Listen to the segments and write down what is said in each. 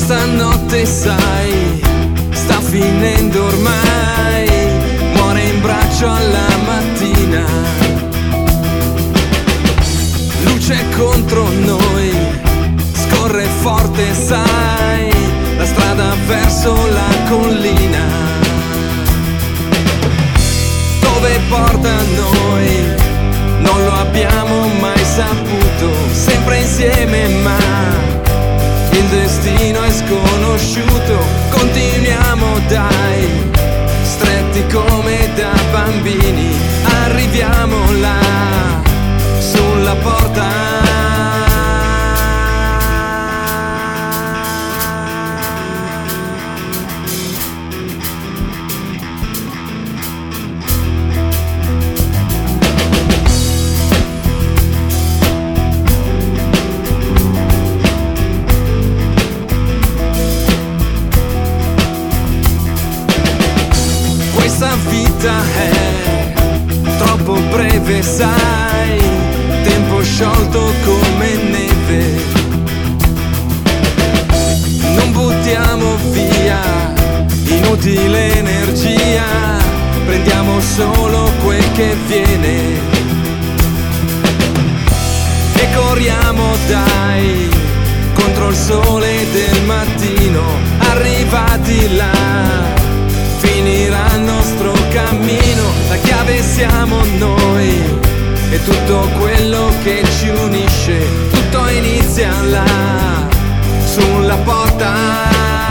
Questa notte sai, sta finendo ormai, muore in braccio alla mattina. Luce contro noi, scorre forte sai, la strada verso la collina. Dove porta noi, non lo abbiamo mai saputo, sempre insieme ma il destino è sconosciuto. Continuiamo dai, stretti come da bambini, arriviamo là, sulla porta. Questa vita è troppo breve, sai, tempo sciolto come neve. Non buttiamo via inutile energia, prendiamo solo quel che viene e corriamo dai, contro il sole del mattino. Arrivati là, finirà il nostro cammino, la chiave siamo noi e tutto quello che ci unisce, tutto inizia là, sulla porta.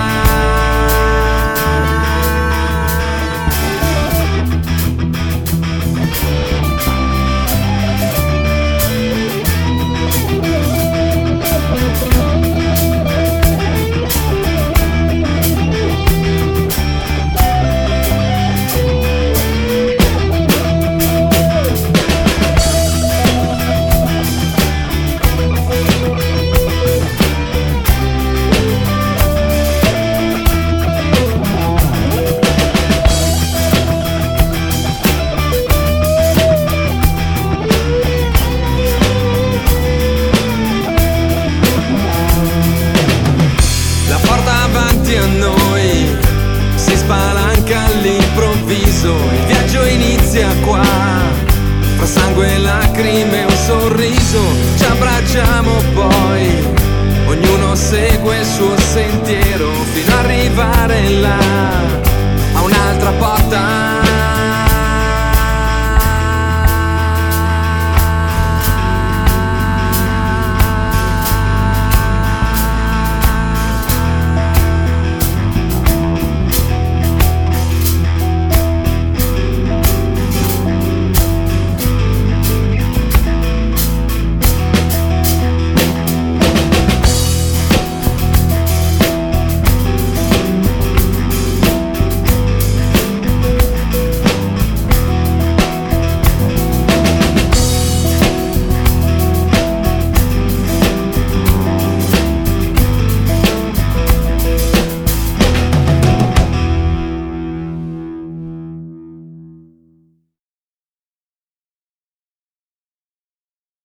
A noi si spalanca all'improvviso, il viaggio inizia qua, fra sangue, lacrime e un sorriso. Ci abbracciamo poi, ognuno segue il suo sentiero,